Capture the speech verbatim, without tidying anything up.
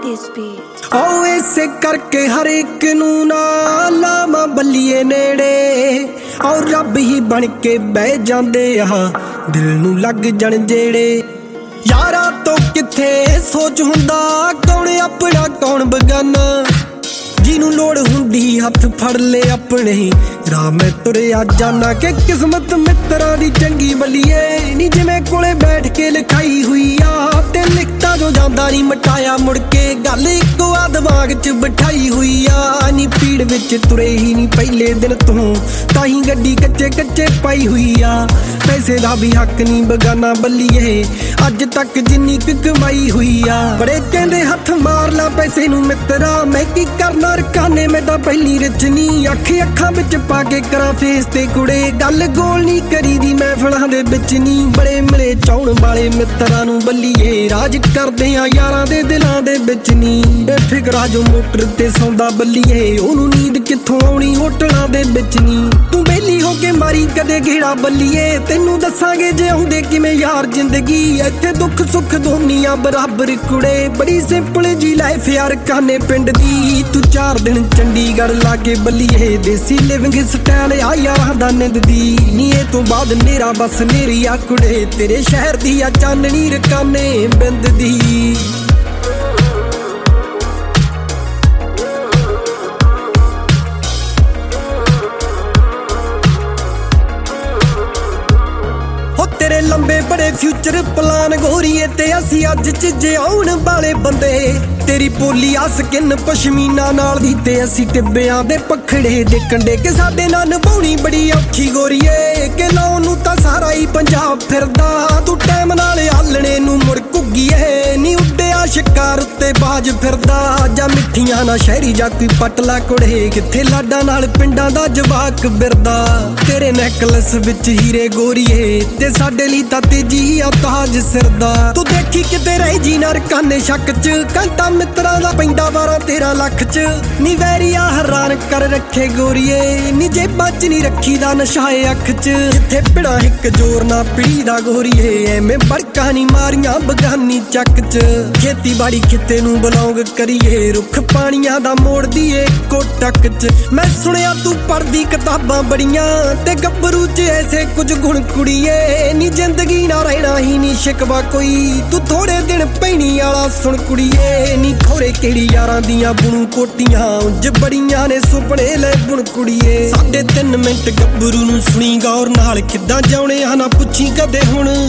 this beat. आओ ऐसे करके हर एक नू ना लामा बल्लीए नेड़े और रब ही बन के बह जांदे आ दिल नू लग जण जेड़े यारा तो किथे सोच हुंदा कौन अपना कौन बगाना जिनू लोड़ हुंदी हथ फड़ ले अपने राह मैं तुरिया जाना के किस्मत मित्रा दी चंगी बल्लीए नी जिवें कोले बैठ के लिखाई हुई आ ते लिखता जो जांदा नी मटाया मुड़ के गल इक्को आ दिमाग च बिठाई हुई आ नी पीड़ विच तुरे ही नी पहले दिन तों ताही गड्डी कच्चे कच्चे पाई हुई आ पैसे दा भी हक नी बगाना बल्लीए अज तक जिन्नी क कमाई हुई आ बड़े कहंदे हथ मार ला पैसे नू मित्रा मैं की करना रकाने मैं तां पहली रचनी अख अखां विच पा के करा फेस ते कुड़े गल गोल नी करी दी महफिलां दे विच नी बड़े मिले चाउण वाले मित्रां नू बल्लीए राज करदे आ यारां दे दिलां दे विच नी बेफिकरा जो मोटर ते सौंदा बल्लीए ओनू नींद कित्थों आउणी होटलां दे विच नी तू बेली हो के मारी कदे घेड़ा बल्लीए तेनू दसांगे जे आउंदे किवें यार जिंदगी इत्थे दुख सुख दोनियां बराबर कुड़े बड़ी सिंपल जी लाइफ यार काने पिंड दी तू चार दिन चंडीगढ़ लागे बल्लीए देसी लिविंग स्टाइल आ यारां दा निंद दी नी ए तो बाद नेरा बस नेरी आ कुड़े तेरे शहर दी आ चाननी रकाने बिंद दी तेरे लंबे बड़े फ्यूचर प्लान गोरीए ते असी अज च जे आउण वाले बंदे तेरी पोली आ स्किन पशमीना नाल दी ते असी टिब्बियां दे पखड़े दे कंडे के साडे नाल नभाउणी बड़ी औखी गोरीए के लाउण नू तां सारा ही पंजाब फिरदा तू टाइम नाल आलणे नू मुड़ घुग्गीए नी उड्डिया शिकार उत्ते बाज फिरदा जा मिठियां ना शहरी जा कोई पटला कुड़े किथे लाडा नाल पिंडां दा जवाक बिरदा तेरे नेकलस विच हीरे गोरीए ते साडे लई तां तेजी आ ताज सिरदा तू देखी किते रह जी ना रकाने शक च घंटा मित्रां दा पैंदा बारां तेरां लख च नी वैरिया हैरान कर रखे गोरीए नी जेबां च नी रखी दा नशाए अख च जिथे पिड़ा हिक जोर ना पीड़ी दा गोरीए एवें बड़का नी मारियां बगानी चक च खेती बाड़ी किते नू बिलोंग करिए रुख पानियां दा मोड़ दीए कोटक च मैं सुनिया तू पढ़दी किताबां बड़ियां ते गब्बरू च ऐसे कुछ गुण कुड़ीए नी जिंदगी ना रहना ही नी शिकवा कोई तू थोड़े दिन पैनी आला सुन कुड़ीए नी खोरे केड़ी यारां दियां बुणू कोटियां उंज बड़ियां ने सुपने ले बुण कुड़ीए साढ़े तीन मिंट गब्बरू नू सुनी गौर नाल किद्दां जाउणे आ ना पुछी कदे हुण